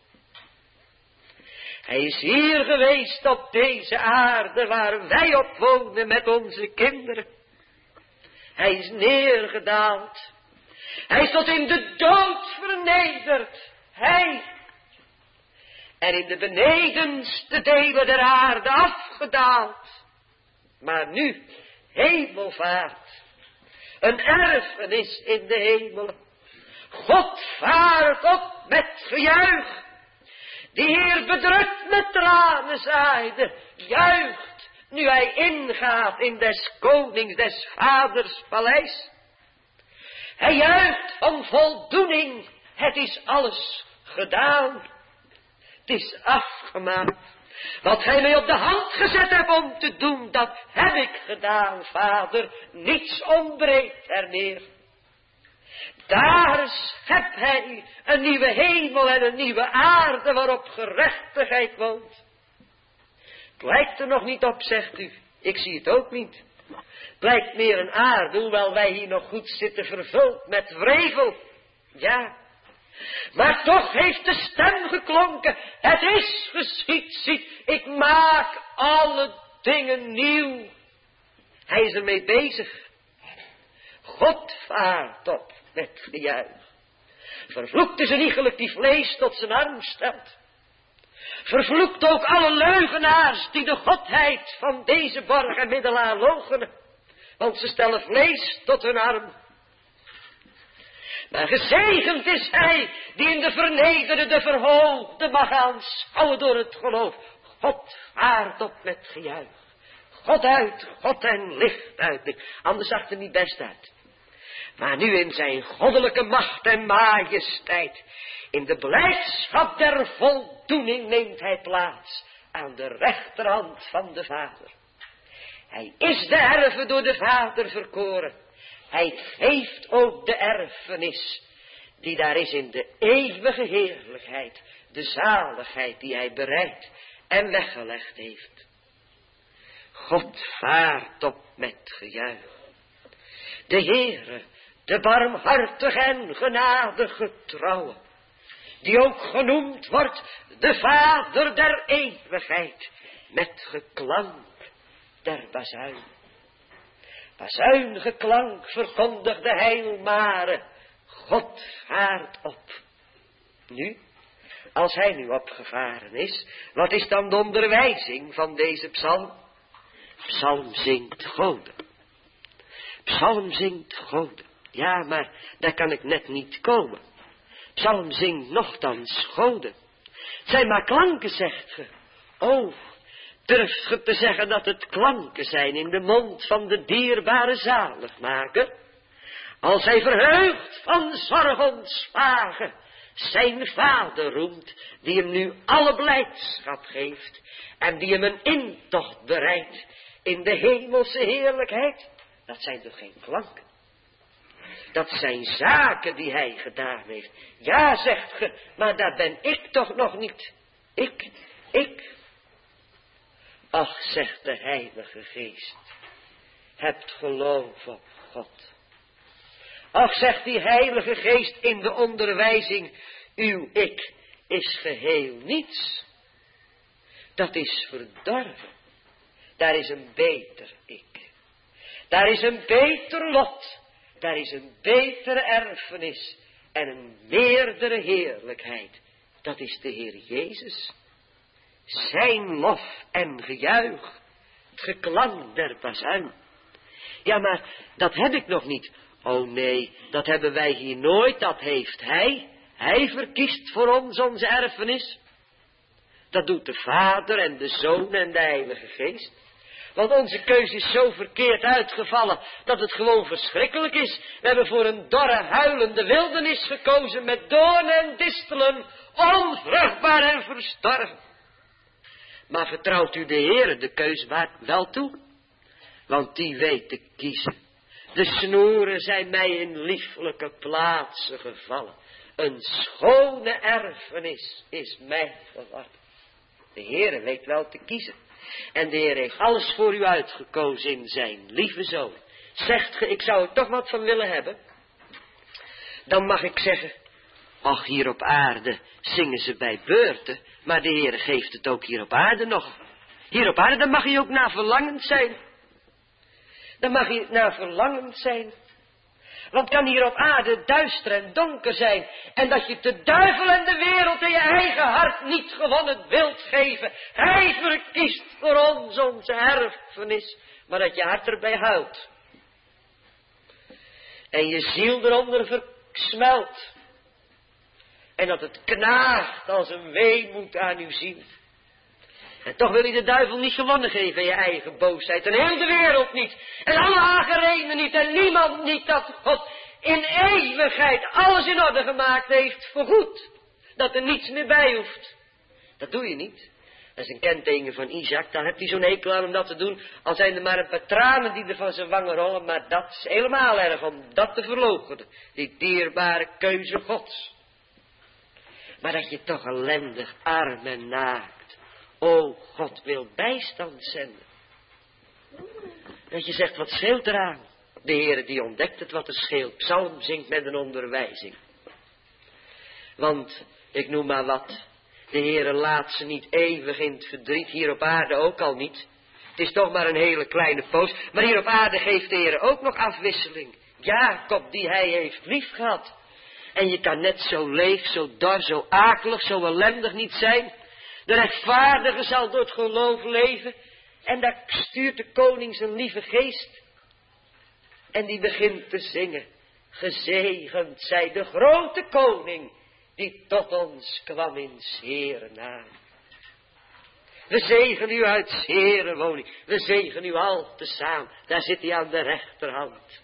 Hij is hier geweest op deze aarde waar wij op wonen met onze kinderen. Hij is neergedaald. Hij is tot in de dood vernederd. Hij. En in de benedenste delen der aarde afgedaald. Maar nu hemelvaart. Een erfenis in de hemelen. God vaart op met gejuich. Die Heer bedrukt met tranen zaaide, juicht nu hij ingaat in des konings, des vaders paleis. Hij juicht van voldoening, het is alles gedaan. Het is afgemaakt. Wat gij mij op de hand gezet hebt om te doen, dat heb ik gedaan, vader. Niets ontbreekt er meer. Daar schept hij een nieuwe hemel en een nieuwe aarde waarop gerechtigheid woont. Het lijkt er nog niet op, zegt u. Ik zie het ook niet. Het lijkt meer een aarde, hoewel wij hier nog goed zitten vervuld met wrevel. Ja, maar toch heeft de stem geklonken. Het is geschied, zie, ik maak alle dingen nieuw. Hij is ermee bezig. God vaart op met gejuich. Vervloekt is een iegelijk die vlees tot zijn arm stelt. Vervloekt ook alle leugenaars die de godheid van deze borg en middelaar loochenen. Want ze stellen vlees tot hun arm. Maar gezegend is hij die in de vernederde, de verhoogde mag aanschouwen door het geloof. God vaart op met gejuich. God uit, God en licht uit. Anders zag het er niet best uit. Maar nu in zijn goddelijke macht en majesteit, in de blijdschap der voldoening neemt hij plaats aan de rechterhand van de Vader. Hij is de erve door de Vader verkoren. Hij geeft ook de erfenis die daar is in de eeuwige heerlijkheid, de zaligheid die hij bereid en weggelegd heeft. God vaart op met gejuich. De Heere, de barmhartige en genadige trouwe, die ook genoemd wordt de Vader der eeuwigheid, met geklank der bazuin. bazuinige klank verkondigde heilmare, God vaart op. Nu, als hij nu opgevaren is, wat is dan de onderwijzing van deze psalm? Psalm zingt goden. Psalm zingt goden. Ja, maar daar kan ik net niet komen. Psalm zingt nochtans goden. Het zijn maar klanken, zegt ge. O, durft ge te zeggen dat het klanken zijn in de mond van de dierbare zaligmaker? Als hij verheugd van zorg ontslagen zijn vader roemt, die hem nu alle blijdschap geeft en die hem een intocht bereidt in de hemelse heerlijkheid. Dat zijn toch geen klanken? Dat zijn zaken die hij gedaan heeft. Ja, zegt ge, maar daar ben ik toch nog niet. Ik, ik. Ach, zegt de Heilige Geest, hebt geloof op God. Ach, zegt die Heilige Geest in de onderwijzing, uw ik is geheel niets. Dat is verdorven. Daar is een beter ik. Daar is een beter lot. Daar is een betere erfenis en een meerdere heerlijkheid. Dat is de Heer Jezus. Zijn lof en gejuich, het geklank der bazuin. Ja, maar dat heb ik nog niet. Oh nee, dat hebben wij hier nooit, dat heeft Hij. Hij verkiest voor ons onze erfenis. Dat doet de Vader en de Zoon en de Heilige Geest. Want onze keuze is zo verkeerd uitgevallen dat het gewoon verschrikkelijk is. We hebben voor een dorre, huilende wildernis gekozen met doornen en distelen, onvruchtbaar en verstorven. Maar vertrouwt u de Heere de keus wel toe? Want die weet te kiezen. De snoeren zijn mij in lieflijke plaatsen gevallen. Een schone erfenis is mij geworden. De Heere weet wel te kiezen. En de Heer heeft alles voor u uitgekozen in zijn lieve Zoon. Zegt ge, ik zou er toch wat van willen hebben. Dan mag ik zeggen, ach, hier op aarde zingen ze bij beurten, maar de Heer geeft het ook hier op aarde nog. Hier op aarde, dan mag je ook naar verlangend zijn. Dan mag je naar verlangend zijn. Want kan hier op aarde duister en donker zijn, en dat je de duivel en de wereld in je eigen hart niet gewonnen wilt geven. Hij verkiest voor ons onze erfenis, maar dat je hart erbij huilt. En je ziel eronder versmelt. En dat het knaagt als een weemoed aan uw ziel. En toch wil je de duivel niet gewonnen geven in je eigen boosheid. En heel de wereld niet. En alle agerenen niet. En niemand niet dat God in eeuwigheid alles in orde gemaakt heeft voor goed. Dat er niets meer bij hoeft. Dat doe je niet. Dat is een kenteken van Isaac. Dan heb hij zo'n hekel aan om dat te doen. Al zijn er maar een paar tranen die er van zijn wangen rollen. Maar dat is helemaal erg om dat te verloochenen. Die dierbare keuze Gods. Maar dat je toch ellendig, arm en naakt. O, God wil bijstand zenden. Dat je zegt, wat scheelt eraan? De Heere die ontdekt het wat er scheelt. Psalm zingt met een onderwijzing. Want, ik noem maar wat. De Heere laat ze niet eeuwig in het verdriet. Hier op aarde ook al niet. Het is toch maar een hele kleine poos. Maar hier op aarde geeft de Heere ook nog afwisseling. Jacob die hij heeft lief gehad. En je kan net zo leeg, zo dor, zo akelig, zo ellendig niet zijn. De rechtvaardige zal door het geloof leven. En daar stuurt de koning zijn lieve geest. En die begint te zingen. Gezegend zij de grote koning. Die tot ons kwam in 's Heeren naam. We zegen u uit 's Heeren woning. We zegen u al tezamen. Daar zit hij aan de rechterhand.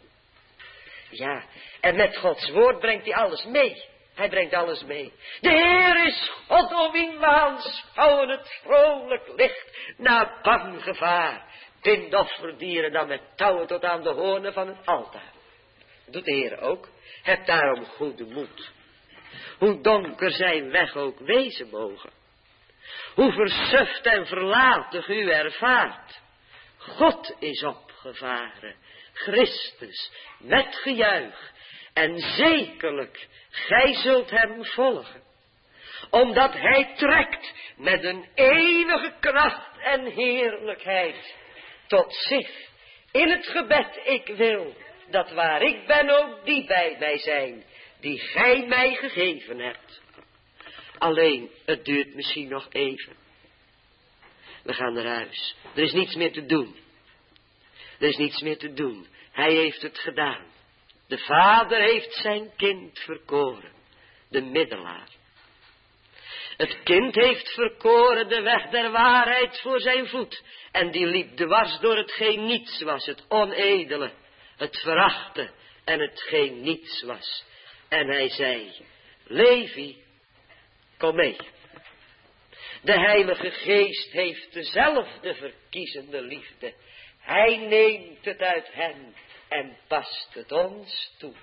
Ja, en met Gods woord brengt hij alles mee. Hij brengt alles mee. De Heer is God om wie we aanschouwen het vrolijk licht na bang gevaar. Bind offerdieren dan met touwen tot aan de hoornen van het altaar. Dat doet de Heer ook. Heb daarom goede moed. Hoe donker zijn weg ook wezen mogen. Hoe versuft en verlaten u ervaart. God is opgevaren. Christus met gejuich. En zekerlijk, gij zult hem volgen. Omdat hij trekt met een eeuwige kracht en heerlijkheid tot zich In het gebed, ik wil dat waar ik ben ook die bij mij zijn, die gij mij gegeven hebt. Alleen, het duurt misschien nog even. We gaan naar huis. Er is niets meer te doen. Er is niets meer te doen. Hij heeft het gedaan. De Vader heeft zijn kind verkoren. De middelaar. Het kind heeft verkoren de weg der waarheid voor zijn voet. En die liep dwars door hetgeen niets was. Het onedele. Het verachte. En hetgeen niets was. En hij zei. Levi. Kom mee. De Heilige Geest heeft dezelfde verkiezende liefde. Hij neemt het uit hem en past het ons toe.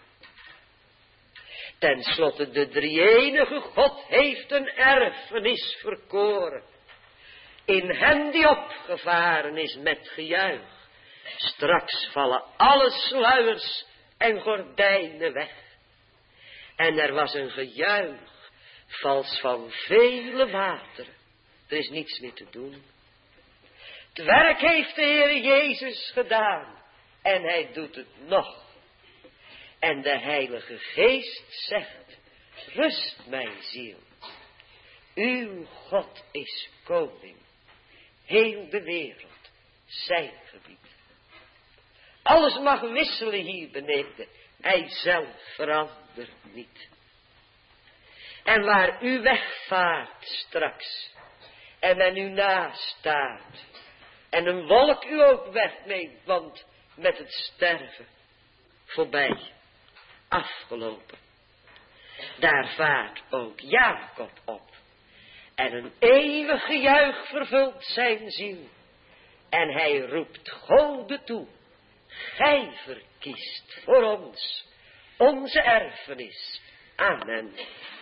Ten slotte, de drie-enige God heeft een erfenis verkoren. In hem die opgevaren is met gejuich. Straks vallen alle sluiers en gordijnen weg. En er was een gejuich, vals van vele wateren. Er is niets meer te doen. Het werk heeft de Heer Jezus gedaan. En hij doet het nog. En de Heilige Geest zegt, rust mijn ziel. Uw God is koning. Heel de wereld, zijn gebied. Alles mag wisselen hier beneden. Hij zelf verandert niet. En waar u wegvaart straks. En men u naast staat. En een wolk u ook wegneemt. Want met het sterven. Voorbij. Afgelopen. Daar vaart ook Jacob op. En een eeuwig gejuich vervult zijn ziel. En hij roept Gode toe. Gij verkiest voor ons onze erfenis. Amen.